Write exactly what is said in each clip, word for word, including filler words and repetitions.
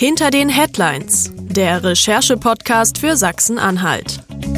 Hinter den Headlines, der Recherche-Podcast für Sachsen-Anhalt.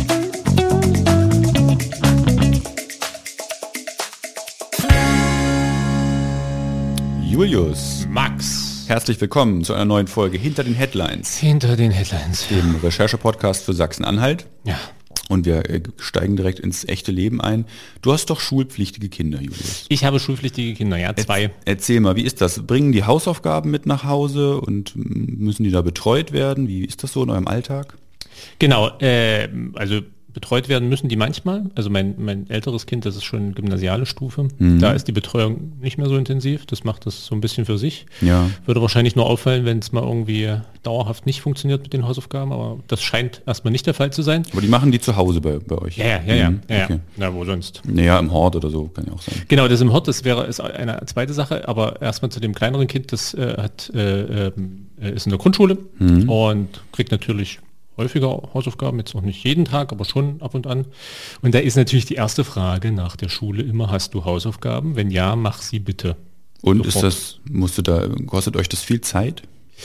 Julius. Max. Herzlich willkommen zu einer neuen Folge Hinter den Headlines. Hinter den Headlines. Dem Recherche-Podcast für Sachsen-Anhalt. Ja. Und wir steigen direkt ins echte Leben ein. Du hast doch schulpflichtige Kinder, Julius. Ich habe schulpflichtige Kinder, ja, zwei. Erzähl mal, wie ist das? Bringen die Hausaufgaben mit nach Hause und müssen die da betreut werden? Wie ist das so in eurem Alltag? Genau, äh, also betreut werden müssen die manchmal. Also mein, mein älteres Kind, das ist schon gymnasiale Stufe. Mhm. Da ist die Betreuung nicht mehr so intensiv. Das macht das so ein bisschen für sich. Ja. Würde wahrscheinlich nur auffallen, wenn es mal irgendwie dauerhaft nicht funktioniert mit den Hausaufgaben. Aber das scheint erstmal nicht der Fall zu sein. Aber die machen die zu Hause bei, bei euch? Ja, ja, ja. Mhm. ja, okay. ja. Na, wo sonst? Naja, im Hort oder so, kann ja auch sein. Genau, das im Hort, das wäre ist eine zweite Sache. Aber erstmal zu dem kleineren Kind, das äh, hat, äh, äh, ist in der Grundschule mhm. und kriegt natürlich häufiger Hausaufgaben, jetzt noch nicht jeden Tag, aber schon ab und an. Und da ist natürlich die erste Frage nach der Schule immer, hast du Hausaufgaben? Wenn ja, mach sie bitte. Und sofort. Ist das, musst du da, kostet euch das viel Zeit?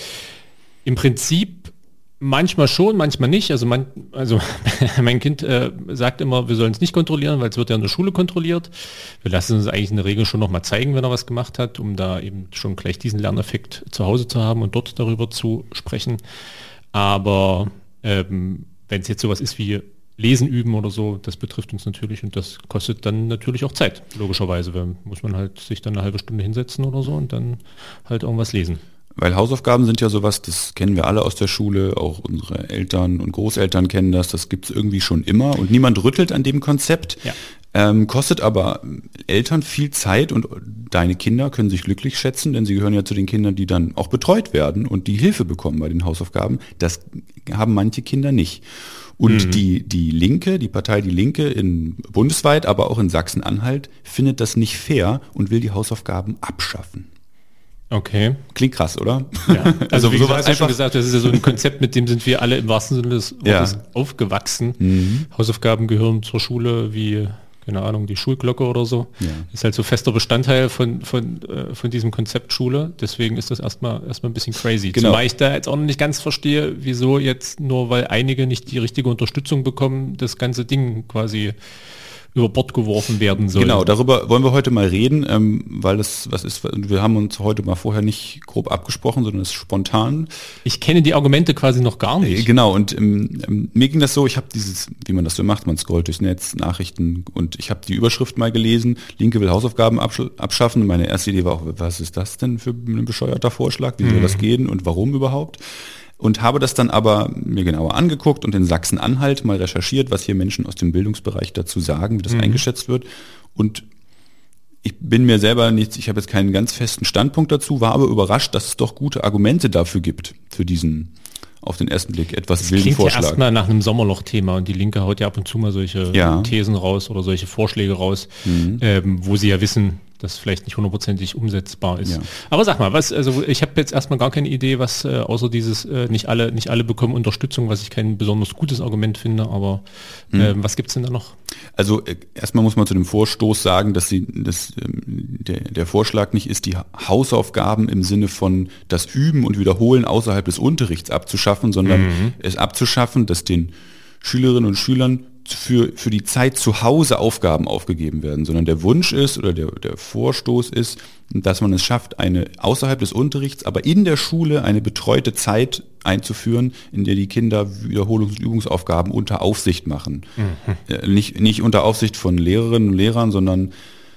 Im Prinzip manchmal schon, manchmal nicht. Also mein, also mein Kind äh, sagt immer, wir sollen es nicht kontrollieren, weil es wird ja in der Schule kontrolliert. Wir lassen uns eigentlich in der Regel schon nochmal zeigen, wenn er was gemacht hat, um da eben schon gleich diesen Lerneffekt zu Hause zu haben und dort darüber zu sprechen. Aber Ähm, wenn es jetzt sowas ist wie Lesen üben oder so, das betrifft uns natürlich und das kostet dann natürlich auch Zeit, logischerweise. Da muss man halt sich dann eine halbe Stunde hinsetzen oder so und dann halt irgendwas lesen. Weil Hausaufgaben sind ja sowas, das kennen wir alle aus der Schule, auch unsere Eltern und Großeltern kennen das, das gibt es irgendwie schon immer und niemand rüttelt an dem Konzept. Ja. Ähm, kostet aber Eltern viel Zeit und deine Kinder können sich glücklich schätzen, denn sie gehören ja zu den Kindern, die dann auch betreut werden und die Hilfe bekommen bei den Hausaufgaben. Das haben manche Kinder nicht. Und mhm. die, die Linke, die Partei Die Linke in bundesweit, aber auch in Sachsen-Anhalt findet das nicht fair und will die Hausaufgaben abschaffen. Okay. Klingt krass, oder? Ja. Also, also wie so gesagt, hast du schon gesagt, das ist ja so ein Konzept, mit dem sind wir alle im wahrsten Sinne des Wortes ja. aufgewachsen. Mhm. Hausaufgaben gehören zur Schule wie, keine Ahnung, die Schulglocke oder so. Ja. Ist halt so fester Bestandteil von, von, äh, von diesem Konzept Schule. Deswegen ist das erstmal erstmal ein bisschen crazy. Genau. Zumal ich da jetzt auch noch nicht ganz verstehe, wieso jetzt nur, weil einige nicht die richtige Unterstützung bekommen, das ganze Ding quasi über Bord geworfen werden soll. Genau, darüber wollen wir heute mal reden, ähm, weil das was ist, wir haben uns heute mal vorher nicht grob abgesprochen, sondern es ist spontan. Ich kenne die Argumente quasi noch gar nicht. Äh, genau, und ähm, mir ging das so, ich habe dieses, wie man das so macht, man scrollt durchs Netz, Nachrichten und ich habe die Überschrift mal gelesen, Linke will Hausaufgaben absch- abschaffen. Meine erste Idee war auch, was ist das denn für ein bescheuerter Vorschlag, wie soll mhm. das gehen und warum überhaupt? Und habe das dann aber mir genauer angeguckt und in Sachsen-Anhalt mal recherchiert, was hier Menschen aus dem Bildungsbereich dazu sagen, wie das mhm. eingeschätzt wird. Und ich bin mir selber nicht, ich habe jetzt keinen ganz festen Standpunkt dazu, war aber überrascht, dass es doch gute Argumente dafür gibt, für diesen auf den ersten Blick etwas das wilden Vorschlag. Ja erstmal nach einem Sommerloch-Thema und die Linke haut ja ab und zu mal solche ja. Thesen raus oder solche Vorschläge raus, mhm. ähm, wo sie ja wissen, das vielleicht nicht hundertprozentig umsetzbar ist. Ja. Aber sag mal, was, also ich habe jetzt erstmal gar keine Idee, was äh, außer dieses, äh, nicht alle, nicht alle bekommen Unterstützung, was ich kein besonders gutes Argument finde, aber äh, mhm. was gibt's denn da noch? Also äh, erstmal muss man zu dem Vorstoß sagen, dass sie, dass ähm, der, der Vorschlag nicht ist, die Hausaufgaben im Sinne von das Üben und Wiederholen außerhalb des Unterrichts abzuschaffen, sondern mhm. es abzuschaffen, dass den Schülerinnen und Schülern für, für die Zeit zu Hause Aufgaben aufgegeben werden, sondern der Wunsch ist oder der, der Vorstoß ist, dass man es schafft, eine außerhalb des Unterrichts, aber in der Schule eine betreute Zeit einzuführen, in der die Kinder Wiederholungs- und Übungsaufgaben unter Aufsicht machen. Mhm. Äh, nicht, nicht unter Aufsicht von Lehrerinnen und Lehrern, sondern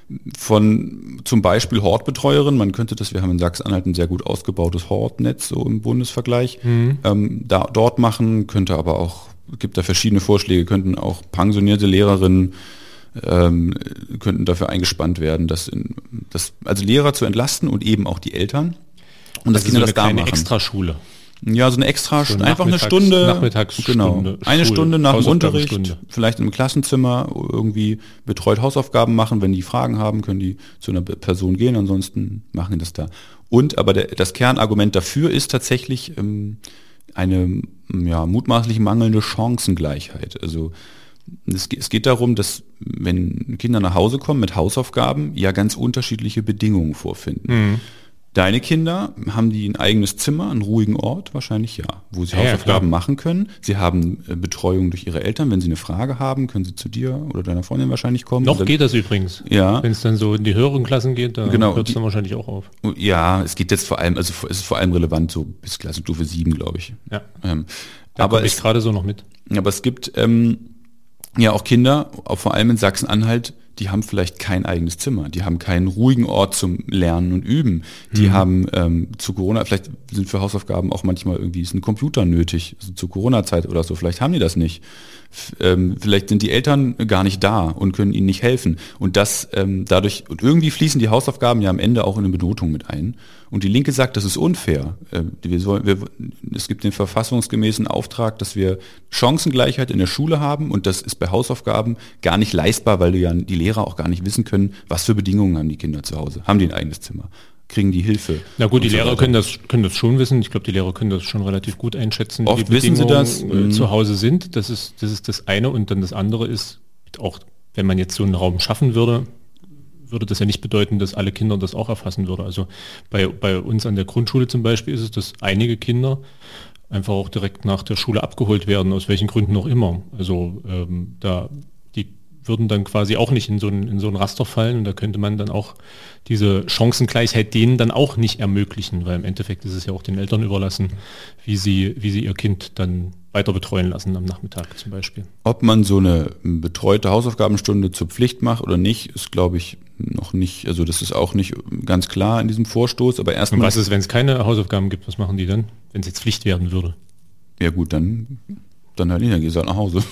von zum Beispiel Hortbetreuerinnen. Man könnte das, wir haben in Sachsen-Anhalt ein sehr gut ausgebautes Hortnetz, so im Bundesvergleich, mhm. ähm, da, dort machen, könnte aber auch, es gibt da verschiedene Vorschläge, könnten auch pensionierte Lehrerinnen ähm, könnten dafür eingespannt werden, dass, in, dass also Lehrer zu entlasten und eben auch die Eltern. Und das, das Kinder so das da machen. Extraschule. Ja, so eine extra, so einfach eine Stunde, genau, eine Stunde nach dem Unterricht, vielleicht im Klassenzimmer irgendwie betreut Hausaufgaben machen. Wenn die Fragen haben, können die zu einer Person gehen, ansonsten machen die das da. Und aber der, das Kernargument dafür ist tatsächlich ähm, eine ja, mutmaßlich mangelnde Chancengleichheit. Also es, es geht darum, dass wenn Kinder nach Hause kommen mit Hausaufgaben, ja ganz unterschiedliche Bedingungen vorfinden. Mhm. Deine Kinder, haben die ein eigenes Zimmer, einen ruhigen Ort? Wahrscheinlich ja, wo sie Ja, Hausaufgaben ja, machen können. Sie haben äh, Betreuung durch ihre Eltern. Wenn sie eine Frage haben, können sie zu dir oder deiner Freundin wahrscheinlich kommen. Noch dann, geht das übrigens. Ja. Wenn es dann so in die höheren Klassen geht, dann Genau, hört es die- dann wahrscheinlich auch auf. Ja, es geht jetzt vor allem, also es ist vor allem relevant so bis Klassenstufe sieben, glaube ich. Ja. Ähm, Da aber komme ich es, gerade so noch mit. aber es gibt ähm, ja auch Kinder, auch vor allem in Sachsen-Anhalt, die haben vielleicht kein eigenes Zimmer, die haben keinen ruhigen Ort zum Lernen und Üben. Die Mhm. haben ähm, zu Corona, vielleicht sind für Hausaufgaben auch manchmal irgendwie ist ein Computer nötig, also zur Corona-Zeit oder so, vielleicht haben die das nicht. F- Ähm, vielleicht sind die Eltern gar nicht da und können ihnen nicht helfen. Und das ähm, dadurch, und irgendwie fließen die Hausaufgaben ja am Ende auch in eine Benotung mit ein. Und die Linke sagt, das ist unfair. Äh, wir sollen, wir, es gibt den verfassungsgemäßen Auftrag, dass wir Chancengleichheit in der Schule haben und das ist bei Hausaufgaben gar nicht leistbar, weil du ja die Lehrer auch gar nicht wissen können, was für Bedingungen haben die Kinder zu Hause. Haben die ein eigenes Zimmer? Kriegen die Hilfe? Na gut, die Und so Lehrer weiter. können das, können das schon wissen. Ich glaube, die Lehrer können das schon relativ gut einschätzen, Oft wie die wissen sie Bedingungen das. äh, Mhm. zu Hause sind. Das ist, das ist das eine. Und dann das andere ist, auch wenn man jetzt so einen Raum schaffen würde, würde das ja nicht bedeuten, dass alle Kinder das auch erfassen würde. Also bei, bei uns an der Grundschule zum Beispiel ist es, dass einige Kinder einfach auch direkt nach der Schule abgeholt werden, aus welchen Gründen auch immer. Also ähm, da die würden dann quasi auch nicht in so ein, in so ein Raster fallen und da könnte man dann auch diese Chancengleichheit denen dann auch nicht ermöglichen, weil im Endeffekt ist es ja auch den Eltern überlassen, wie sie, wie sie ihr Kind dann weiter betreuen lassen am Nachmittag zum Beispiel. Ob man so eine betreute Hausaufgabenstunde zur Pflicht macht oder nicht, ist, glaube ich, noch nicht, also das ist auch nicht ganz klar in diesem Vorstoß, aber Und erstmal, was ist, wenn es keine Hausaufgaben gibt, was machen die dann, wenn es jetzt Pflicht werden würde? ja gut, dann, dann halt nicht, dann gehst du halt nach Hause.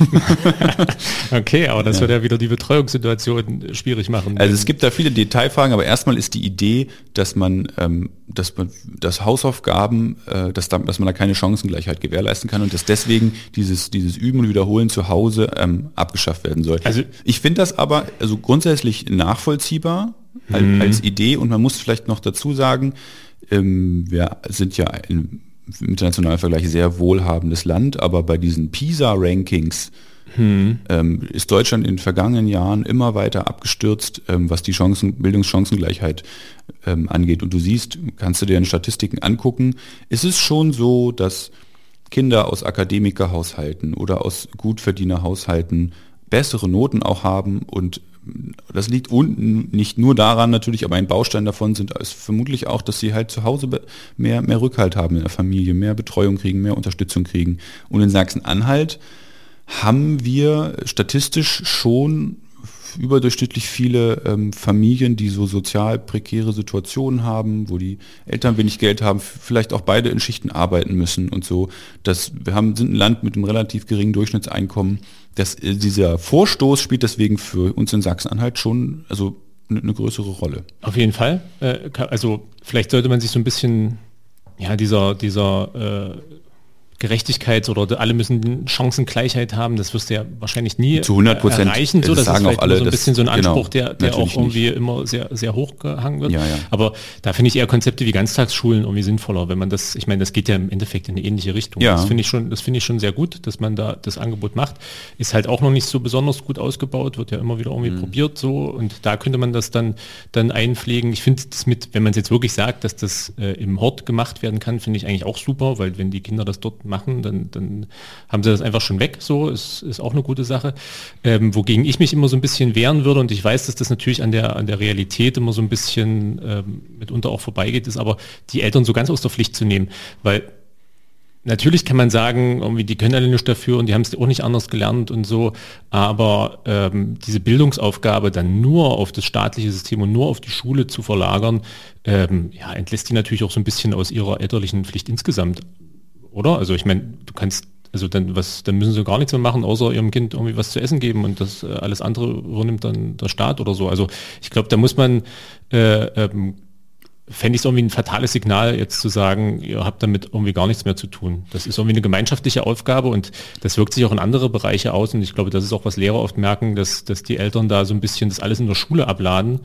Okay, aber das Ja. wird ja wieder die Betreuungssituation schwierig machen. Also es gibt da viele Detailfragen, aber erstmal ist die Idee, dass man, ähm, dass man, dass Hausaufgaben, äh, dass, da, dass man da keine Chancengleichheit gewährleisten kann und dass deswegen dieses, dieses Üben und Wiederholen zu Hause ähm, abgeschafft werden soll. Also- ich finde das aber also grundsätzlich nachvollziehbar als, als Idee und man muss vielleicht noch dazu sagen, ähm, wir sind ja ein, im internationalen Vergleich sehr wohlhabendes Land, aber bei diesen PISA-Rankings ähm, ist Deutschland in den vergangenen Jahren immer weiter abgestürzt, ähm, was die Chancen, Bildungschancengleichheit ähm, angeht. Und du siehst, kannst du dir in Statistiken angucken, ist es schon so, dass Kinder aus Akademikerhaushalten oder aus Gutverdienerhaushalten bessere Noten auch haben und das liegt unten nicht nur daran natürlich, aber ein Baustein davon sind ist vermutlich auch, dass sie halt zu Hause be- mehr, mehr Rückhalt haben in der Familie, mehr Betreuung kriegen, mehr Unterstützung kriegen. Und in Sachsen-Anhalt haben wir statistisch schon überdurchschnittlich viele ähm, Familien, die so sozial prekäre Situationen haben, wo die Eltern wenig Geld haben, vielleicht auch beide in Schichten arbeiten müssen und so. Das, wir haben, sind ein Land mit einem relativ geringen Durchschnittseinkommen. Das, äh, dieser Vorstoß spielt deswegen für uns in Sachsen-Anhalt schon also eine, eine größere Rolle. Auf jeden Fall. Äh, ka- also vielleicht sollte man sich so ein bisschen, ja, dieser, dieser äh, Gerechtigkeits- oder alle müssen Chancengleichheit haben, das wirst du ja wahrscheinlich nie Zu hundert Prozent erreichen. So, das sagen ist vielleicht auch alle, immer so ein das- bisschen so ein Anspruch, genau, der, der auch natürlich irgendwie immer sehr, sehr hoch gehangen wird. Ja, ja. Aber da finde ich eher Konzepte wie Ganztagsschulen irgendwie sinnvoller, wenn man das, ich meine, das geht ja im Endeffekt in eine ähnliche Richtung. Ja. Das finde ich schon, das finde ich schon sehr gut, dass man da das Angebot macht. Ist halt auch noch nicht so besonders gut ausgebaut, wird ja immer wieder irgendwie Mhm. probiert so und da könnte man das dann, dann einpflegen. Ich finde das mit, wenn man es jetzt wirklich sagt, dass das äh, im Hort gemacht werden kann, finde ich eigentlich auch super, weil wenn die Kinder das dort machen, dann, dann haben sie das einfach schon weg, so, ist, ist auch eine gute Sache. Ähm, wogegen ich mich immer so ein bisschen wehren würde und ich weiß, dass das natürlich an der, an der Realität immer so ein bisschen ähm, mitunter auch vorbeigeht, ist aber die Eltern so ganz aus der Pflicht zu nehmen, weil natürlich kann man sagen, irgendwie die können alle nichts dafür und die haben es auch nicht anders gelernt und so, aber ähm, diese Bildungsaufgabe dann nur auf das staatliche System und nur auf die Schule zu verlagern, ähm, ja, entlässt die natürlich auch so ein bisschen aus ihrer elterlichen Pflicht insgesamt, oder? Also ich meine, du kannst, also dann was, dann müssen sie gar nichts mehr machen, außer ihrem Kind irgendwie was zu essen geben und das äh, alles andere übernimmt dann der Staat oder so. Also ich glaube, da muss man äh, ähm, fände ich es irgendwie ein fatales Signal, jetzt zu sagen, ihr habt damit irgendwie gar nichts mehr zu tun. Das ist irgendwie eine gemeinschaftliche Aufgabe und das wirkt sich auch in andere Bereiche aus und ich glaube, das ist auch, was Lehrer oft merken, dass, dass die Eltern da so ein bisschen das alles in der Schule abladen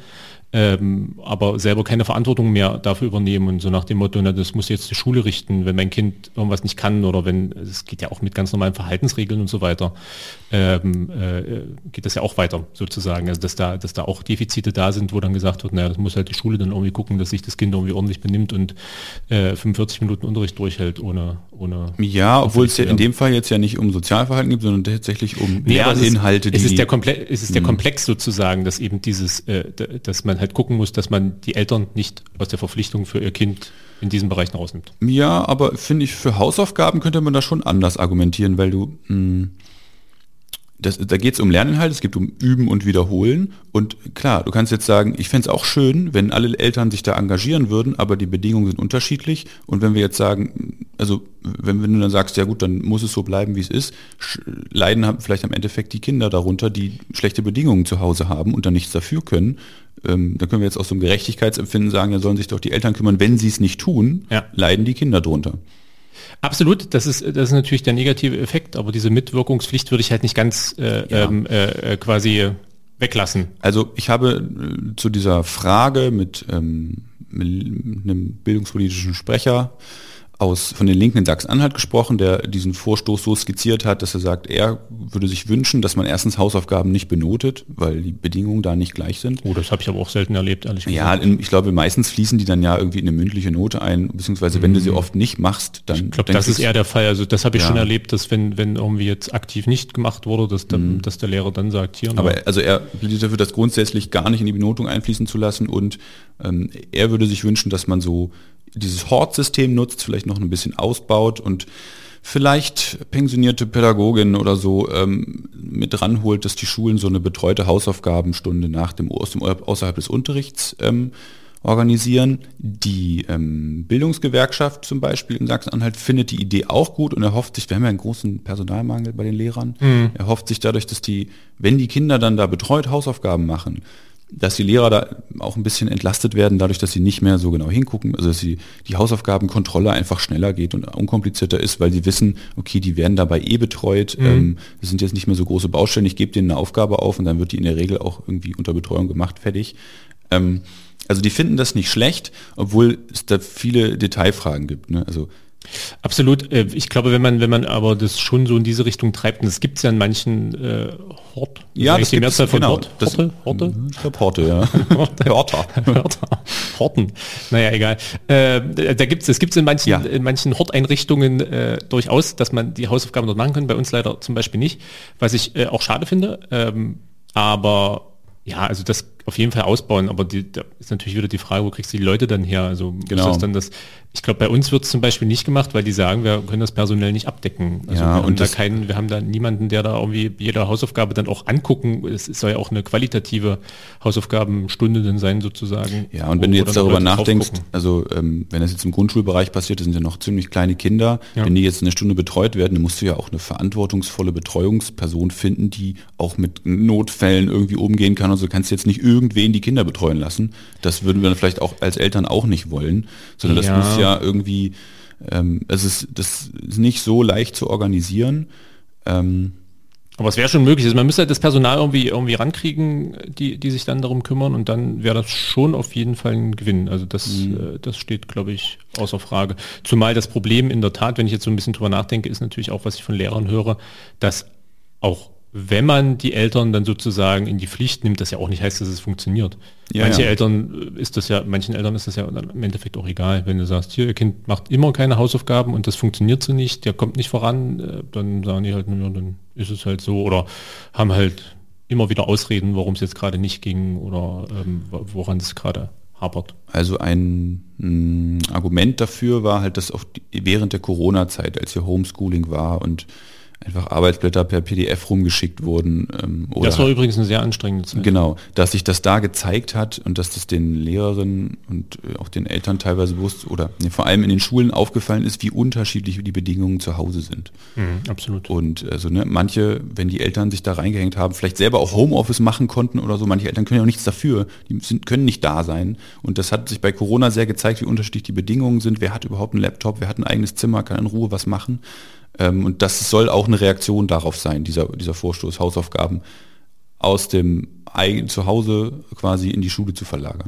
ähm, aber selber keine Verantwortung mehr dafür übernehmen und so nach dem Motto, na, das muss jetzt die Schule richten, wenn mein Kind irgendwas nicht kann oder wenn, es geht ja auch mit ganz normalen Verhaltensregeln und so weiter, ähm, äh, geht das ja auch weiter sozusagen, also dass da, dass da auch Defizite da sind, wo dann gesagt wird, naja, das muss halt die Schule dann irgendwie gucken, dass sich das Kind irgendwie ordentlich benimmt und äh, fünfundvierzig Minuten Unterricht durchhält ohne, ohne ja, obwohl es ja in dem Fall jetzt ja nicht um Sozialverhalten geht, sondern tatsächlich um nee, Lerninhalte. Es ist, es ist der Komple- Komple- es ist der Komplex sozusagen, dass eben dieses, äh, dass man halt gucken muss, dass man die Eltern nicht aus der Verpflichtung für ihr Kind in diesen Bereichen rausnimmt. Ja, aber finde ich, für Hausaufgaben könnte man da schon anders argumentieren, weil du, mh, das, da geht es um Lerninhalte, es geht um Üben und Wiederholen und klar, du kannst jetzt sagen, ich fände es auch schön, wenn alle Eltern sich da engagieren würden, aber die Bedingungen sind unterschiedlich und wenn wir jetzt sagen, also wenn, wenn du dann sagst, ja gut, dann muss es so bleiben, wie es ist, leiden haben vielleicht am Endeffekt die Kinder darunter, die schlechte Bedingungen zu Hause haben und dann nichts dafür können. Ähm, da können wir jetzt aus so einem Gerechtigkeitsempfinden sagen, ja, sollen sich doch die Eltern kümmern, wenn sie es nicht tun, ja. leiden die Kinder drunter. Absolut, das ist, das ist natürlich der negative Effekt, aber diese Mitwirkungspflicht würde ich halt nicht ganz äh, Ja. ähm, äh, quasi weglassen. Also ich habe äh, zu dieser Frage mit, ähm, mit einem bildungspolitischen Sprecher aus von den Linken in Sachsen-Anhalt gesprochen, der diesen Vorstoß so skizziert hat, dass er sagt, er würde sich wünschen, dass man erstens Hausaufgaben nicht benotet, weil die Bedingungen da nicht gleich sind. Oh, das habe ich aber auch selten erlebt, ehrlich gesagt. Ja, in, ich glaube, meistens fließen die dann ja irgendwie in eine mündliche Note ein, beziehungsweise wenn du sie oft nicht machst, dann... Ich glaube, dann das ist kriegst- eher der Fall. Also das habe ich Ja. schon erlebt, dass wenn, wenn irgendwie jetzt aktiv nicht gemacht wurde, dass, der, Mhm. dass der Lehrer dann sagt, hier, Aber na, also er plädiert dafür, das grundsätzlich gar nicht in die Benotung einfließen zu lassen und ähm, er würde sich wünschen, dass man so dieses Hortsystem nutzt, vielleicht noch ein bisschen ausbaut und vielleicht pensionierte Pädagoginnen oder so ähm, mit ranholt, dass die Schulen so eine betreute Hausaufgabenstunde nach dem, aus dem außerhalb des Unterrichts ähm, organisieren. Die ähm, Bildungsgewerkschaft zum Beispiel in Sachsen-Anhalt findet die Idee auch gut und erhofft sich, wir haben ja einen großen Personalmangel bei den Lehrern, Mhm. erhofft sich dadurch, dass die, wenn die Kinder dann da betreut Hausaufgaben machen, dass die Lehrer da auch ein bisschen entlastet werden, dadurch, dass sie nicht mehr so genau hingucken, also dass sie die Hausaufgabenkontrolle einfach schneller geht und unkomplizierter ist, weil sie wissen, okay, die werden dabei eh betreut, Mhm. ähm, das sind jetzt nicht mehr so große Baustellen, ich gebe denen eine Aufgabe auf und dann wird die in der Regel auch irgendwie unter Betreuung gemacht, fertig. Ähm, also die finden das nicht schlecht, obwohl es da viele Detailfragen gibt, ne? Also absolut. Äh, Ich glaube, wenn man, wenn man aber das schon so in diese Richtung treibt, und das gibt es ja in manchen äh, Hort, ja, das die gibt Mehrzahl es, von genau. Hort, Das- Horte, Horte? Ich glaube Horte, ja. Horter. Hörter. Horten. Naja, egal. Äh, da gibt's, es gibt es in manchen, Ja. in manchen Horteinrichtungen äh, durchaus, dass man die Hausaufgaben dort machen kann. Bei uns leider zum Beispiel nicht, was ich äh, auch schade finde. Ähm, aber ja, also das auf jeden Fall ausbauen. Aber die, da ist natürlich wieder die Frage, wo kriegst du die Leute dann her? Also muss Genau. das dann das? Ich glaube, bei uns wird es zum Beispiel nicht gemacht, weil die sagen, wir können das personell nicht abdecken. Also Ja, wir haben und da das- keinen, wir haben da niemanden, der da irgendwie jede Hausaufgabe dann auch angucken. Es soll ja auch eine qualitative Hausaufgabenstunde dann sein sozusagen. Ja, und wo- wenn du wo jetzt dann darüber Leute drauf nachdenkst, gucken. also ähm, wenn das jetzt im Grundschulbereich passiert, das sind ja noch ziemlich kleine Kinder, Ja. wenn die jetzt eine Stunde betreut werden, dann musst du ja auch eine verantwortungsvolle Betreuungsperson finden, die auch mit Notfällen irgendwie umgehen kann. Also du kannst jetzt nicht irgendwen die Kinder betreuen lassen. Das würden wir dann vielleicht auch als Eltern auch nicht wollen, sondern das Ja. muss ja irgendwie, ähm, es ist, das ist nicht so leicht zu organisieren. Ähm, Aber es wäre schon möglich. Also man müsste halt das Personal irgendwie irgendwie rankriegen, die, die sich dann darum kümmern und dann wäre das schon auf jeden Fall ein Gewinn. Also das, äh, das steht, glaube ich, außer Frage. Zumal das Problem in der Tat, wenn ich jetzt so ein bisschen drüber nachdenke, ist natürlich auch, was ich von Lehrern höre, dass auch wenn man die Eltern dann sozusagen in die Pflicht nimmt, das ja auch nicht heißt, dass es funktioniert. Ja, Manche ja. Eltern ist das ja, manchen Eltern ist das ja dann im Endeffekt auch egal. Wenn du sagst, hier, ihr Kind macht immer keine Hausaufgaben und das funktioniert so nicht, der kommt nicht voran, äh, dann sagen die halt, ja, dann ist es halt so oder haben halt immer wieder Ausreden, warum es jetzt gerade nicht ging oder ähm, woran es gerade hapert. Also ein mh, Argument dafür war halt, dass auch die, während der Corona-Zeit, als hier Homeschooling war und einfach Arbeitsblätter per P D F rumgeschickt wurden. Ähm, oder Das war übrigens eine sehr anstrengende Zeit. Genau, dass sich das da gezeigt hat und dass das den Lehrerinnen und äh, auch den Eltern teilweise bewusst oder nee, vor allem in den Schulen aufgefallen ist, wie unterschiedlich die Bedingungen zu Hause sind. Mhm, absolut. Und also ne, manche, wenn die Eltern sich da reingehängt haben, vielleicht selber auch Homeoffice machen konnten oder so, manche Eltern können ja auch nichts dafür, die sind, können nicht da sein. Und das hat sich bei Corona sehr gezeigt, wie unterschiedlich die Bedingungen sind. Wer hat überhaupt einen Laptop, wer hat ein eigenes Zimmer, kann in Ruhe was machen. Ähm, und das soll auch eine Reaktion darauf sein, dieser, dieser Vorstoß, Hausaufgaben aus dem eigenen Zuhause quasi in die Schule zu verlagern.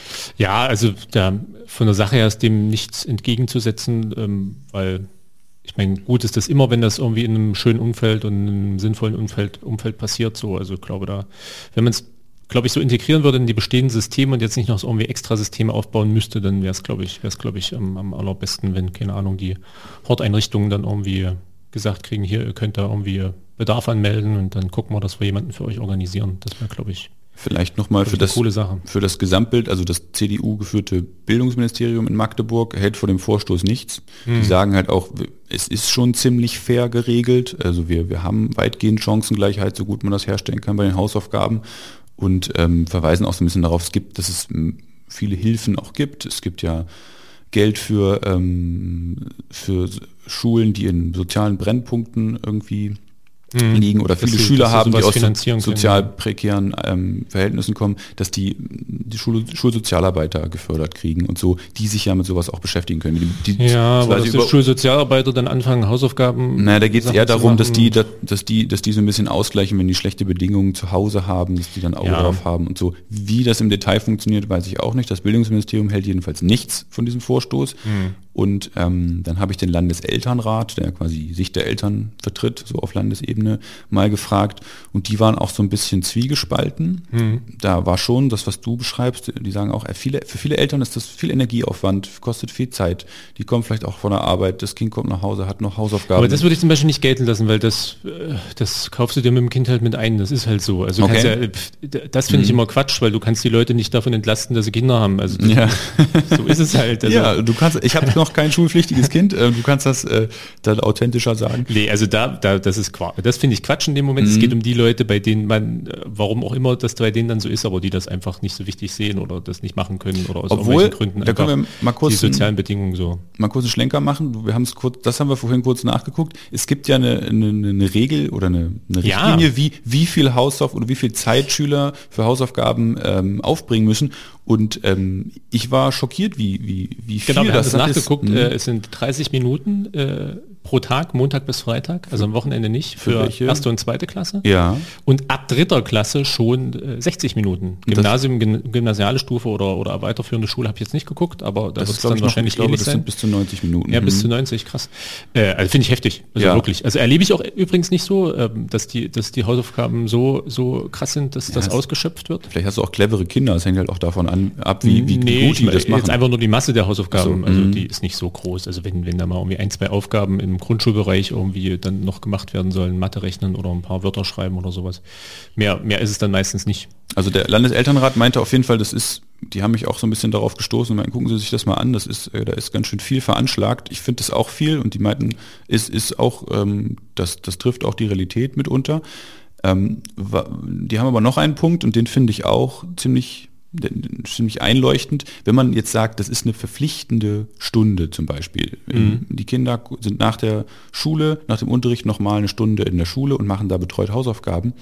Ja, also da, von der Sache her ist dem nichts entgegenzusetzen, ähm, weil ich meine, gut ist das immer, wenn das irgendwie in einem schönen Umfeld und einem sinnvollen Umfeld, Umfeld passiert. So, also ich glaube da, wenn man es, glaube ich, so integrieren würde in die bestehenden Systeme und jetzt nicht noch so irgendwie extra Systeme aufbauen müsste, dann wäre es, glaube ich, wäre es, glaube ich, am, am allerbesten, wenn, keine Ahnung, die Horteinrichtungen dann irgendwie gesagt kriegen, hier, ihr könnt da irgendwie Bedarf anmelden und dann gucken wir, dass wir jemanden für euch organisieren. Das wäre, glaube ich, Vielleicht nochmal für das, coole Sache. für das Gesamtbild, also das C D U-geführte Bildungsministerium in Magdeburg hält vor dem Vorstoß nichts. Hm. Die sagen halt auch, es ist schon ziemlich fair geregelt. Also wir, wir haben weitgehend Chancengleichheit, so gut man das herstellen kann bei den Hausaufgaben und ähm, verweisen auch so ein bisschen darauf, es gibt, dass es viele Hilfen auch gibt. Es gibt ja Geld für, ähm, für Schulen, die in sozialen Brennpunkten irgendwie mhm. liegen oder viele dass Schüler sie, haben, die aus so, sozial können. prekären ähm, Verhältnissen kommen, dass die die Schul Schulsozialarbeiter gefördert kriegen und so, die sich ja mit sowas auch beschäftigen können. Die, die ja, aber dass die Schulsozialarbeiter dann anfangen, Hausaufgaben... Naja, da geht es eher darum, dass die, dass, dass, die, dass die so ein bisschen ausgleichen, wenn die schlechte Bedingungen zu Hause haben, dass die dann Auge ja. drauf haben und so. Wie das im Detail funktioniert, weiß ich auch nicht. Das Bildungsministerium hält jedenfalls nichts von diesem Vorstoß. Mhm. Und ähm, dann habe ich den Landeselternrat, der quasi Sicht der Eltern vertritt, so auf Landesebene, mal gefragt. Und die waren auch so ein bisschen zwiegespalten. Mhm. Da war schon das, was du beschreibst, die sagen auch, viele, für viele Eltern ist das viel Energieaufwand, kostet viel Zeit. Die kommen vielleicht auch von der Arbeit, das Kind kommt nach Hause, hat noch Hausaufgaben. Aber das würde ich zum Beispiel nicht gelten lassen, weil das, das kaufst du dir mit dem Kind halt mit ein, das ist halt so. Also okay. ja, das finde ich mhm. immer Quatsch, weil du kannst die Leute nicht davon entlasten, dass sie Kinder haben. Also das, ja. so ist es halt. Also ja, du kannst, ich habe noch kein schulpflichtiges Kind, du kannst das äh, dann authentischer sagen. Nee, also da, da das ist Quatsch. Das finde ich Quatsch in dem Moment. Mhm. Es geht um die Leute, bei denen man, warum auch immer das bei denen dann so ist, aber die das einfach nicht so wichtig sehen oder das nicht machen können oder aus Obwohl, irgendwelchen Gründen da können wir mal kurz die sozialen Bedingungen so. Mal kurz einen Schlenker machen. Wir haben es kurz, das haben wir vorhin kurz nachgeguckt. Es gibt ja eine, eine, eine Regel oder eine, eine Richtlinie, ja. wie, wie viel Hausauf oder wie viel Zeit Schüler für Hausaufgaben ähm, aufbringen müssen. Und ähm, ich war schockiert, wie, wie, wie viel genau, wir das haben das nachgeguckt. ist. Äh, es sind dreißig Minuten äh, pro Tag, Montag bis Freitag, also am Wochenende nicht, für, für erste und zweite Klasse. Ja. Und ab dritter Klasse schon äh, sechzig Minuten. Gymnasium, Gym, gymnasiale Stufe oder, oder weiterführende Schule habe ich jetzt nicht geguckt, aber da wird es dann wahrscheinlich noch, ich glaube, ähnlich das sein. Sind bis zu neunzig Minuten. Ja, bis zu neunzig, krass. Äh, also finde ich heftig, also ja. wirklich. Also erlebe ich auch übrigens nicht so, äh, dass die, dass die Hausaufgaben so, so krass sind, dass ja, das ausgeschöpft wird. Vielleicht hast du auch clevere Kinder, das hängt halt auch davon an, ab, wie, wie nee, gut die das machen. Jetzt einfach nur die Masse der Hausaufgaben, also, also die ist nicht so groß. Also wenn, wenn da mal irgendwie ein, zwei Aufgaben im Grundschulbereich irgendwie dann noch gemacht werden sollen, Mathe rechnen oder ein paar Wörter schreiben oder sowas. Mehr, mehr ist es dann meistens nicht. Also der Landeselternrat meinte auf jeden Fall, das ist, die haben mich auch so ein bisschen darauf gestoßen, meinten, gucken Sie sich das mal an, das ist, da ist ganz schön viel veranschlagt. Ich finde das auch viel und die meinten, ist, ist auch, ähm, das, das trifft auch die Realität mitunter. Ähm, die haben aber noch einen Punkt und den finde ich auch ziemlich ziemlich einleuchtend, wenn man jetzt sagt, das ist eine verpflichtende Stunde zum Beispiel. Mhm. Die Kinder sind nach der Schule, nach dem Unterricht nochmal eine Stunde in der Schule und machen da betreut Hausaufgaben.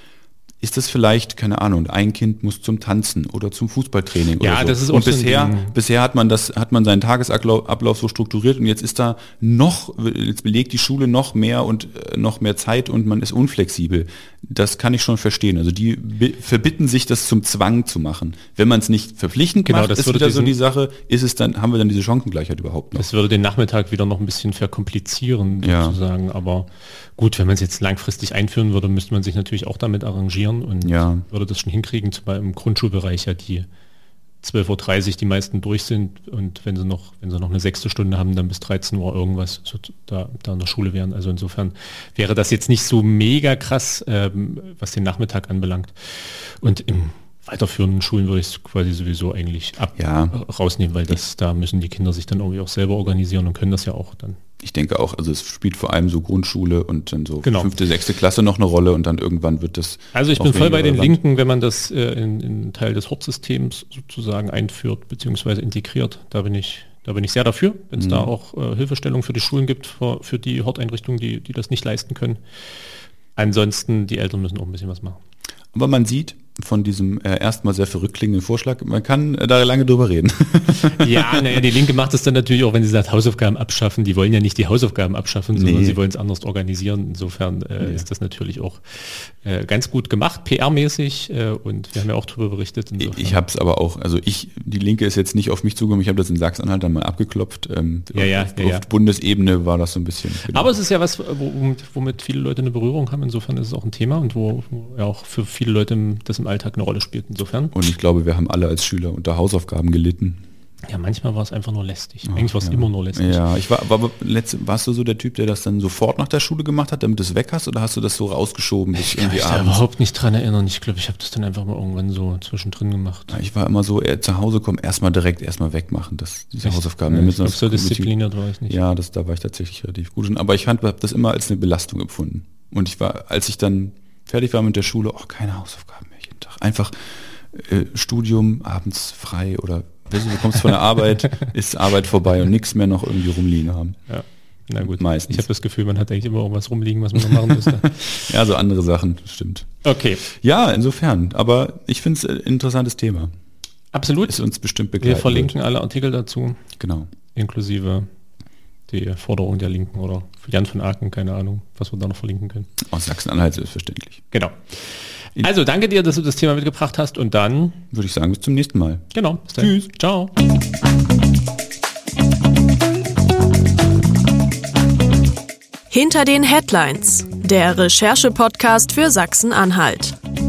Ist das vielleicht, keine Ahnung, ein Kind muss zum Tanzen oder zum Fußballtraining ja, oder so. Das ist auch und so bisher, bisher hat man das, hat man seinen Tagesablauf so strukturiert und jetzt ist da noch, jetzt belegt die Schule noch mehr und noch mehr Zeit und man ist unflexibel. Das kann ich schon verstehen. Also die verbitten sich, das zum Zwang zu machen. Wenn man es nicht verpflichtend genau, macht, das ist würde wieder diesen, so die Sache, ist es dann, haben wir dann diese Chancengleichheit überhaupt noch? Das würde den Nachmittag wieder noch ein bisschen verkomplizieren, ja. sozusagen. Aber gut, wenn man es jetzt langfristig einführen würde, müsste man sich natürlich auch damit arrangieren und ja. würde das schon hinkriegen, zum Beispiel im Grundschulbereich ja die zwölf Uhr dreißig die meisten durch sind und wenn sie noch, wenn sie noch eine sechste Stunde haben, dann bis dreizehn Uhr irgendwas so da, da in der Schule wären. Also insofern wäre das jetzt nicht so mega krass, ähm, was den Nachmittag anbelangt. Und im weiterführenden Schulen würde ich es quasi sowieso eigentlich ab ja. rausnehmen, weil das, da müssen die Kinder sich dann irgendwie auch selber organisieren und können das ja auch dann. Ich denke auch, also es spielt vor allem so Grundschule und dann so genau. fünfte, sechste Klasse noch eine Rolle und dann irgendwann wird das. Also ich bin voll bei den Linken, wenn man das äh, in, in Teil des Hortsystems sozusagen einführt bzw. integriert. Da bin ich, da bin ich sehr dafür, wenn es mhm. da auch äh, Hilfestellung für die Schulen gibt, für, für die Horteinrichtungen, die, die das nicht leisten können. Ansonsten, die Eltern müssen auch ein bisschen was machen. Aber man sieht, von diesem äh, erstmal sehr verrückt klingenden Vorschlag. Man kann äh, da lange drüber reden. Ja, naja, die Linke macht es dann natürlich auch, wenn sie sagt, Hausaufgaben abschaffen. Die wollen ja nicht die Hausaufgaben abschaffen, sondern Nee. sie wollen es anders organisieren. Insofern äh, Nee. ist das natürlich auch äh, ganz gut gemacht, P R-mäßig. Äh, und wir haben ja auch darüber berichtet. Insofern. Ich habe es aber auch, also ich, die Linke ist jetzt nicht auf mich zugekommen, ich habe das in Sachsen-Anhalt dann mal abgeklopft. Ähm, Ja, ja, auf, ja, auf ja. Bundesebene war das so ein bisschen. Genau. Aber es ist ja was, womit, womit viele Leute eine Berührung haben. Insofern ist es auch ein Thema und wo, wo ja auch für viele Leute im, das im Alltag eine Rolle spielt. Insofern. Und ich glaube, wir haben alle als Schüler unter Hausaufgaben gelitten. Ja, manchmal war es einfach nur lästig. Eigentlich war es ja. immer nur lästig. Ja, ich war, war aber letzt, warst du so der Typ, der das dann sofort nach der Schule gemacht hat, damit du es weg hast, oder hast du das so rausgeschoben bis Ich kann irgendwie mich da abends? überhaupt nicht dran erinnern. Ich glaube, ich habe das dann einfach mal irgendwann so zwischendrin gemacht. Ja, ich war immer so, äh, zu Hause kommen, erstmal direkt erstmal wegmachen, das, diese Echt? Hausaufgaben. Ja, damit ich glaub, das so kognitiv- diszipliniert war ich nicht. Ja, das, da war ich tatsächlich relativ gut. Aber ich habe das immer als eine Belastung empfunden. Und ich war, als ich dann fertig war mit der Schule, oh, keine Hausaufgaben mehr jeden Tag. Einfach äh, Studium, abends frei oder weißt du, du kommst von der Arbeit, ist Arbeit vorbei und nichts mehr noch irgendwie rumliegen haben. Ja. Na gut, Meistens. ich habe das Gefühl, man hat eigentlich immer irgendwas rumliegen, was man noch machen müsste. Ja, so andere Sachen, stimmt. Okay, Ja, insofern. Aber ich finde es ein interessantes Thema. absolut. Ist uns bestimmt begleitet. Wir verlinken alle Artikel dazu, Genau. inklusive die Forderung der Linken oder Jan von Aken, keine Ahnung, was wir da noch verlinken können. Aus Sachsen-Anhalt selbstverständlich. Genau. Also danke dir, dass du das Thema mitgebracht hast und dann, Würde ich sagen, bis zum nächsten Mal. genau, bis dann. Tschüss. Ciao. Hinter den Headlines, der Recherche-Podcast für Sachsen-Anhalt.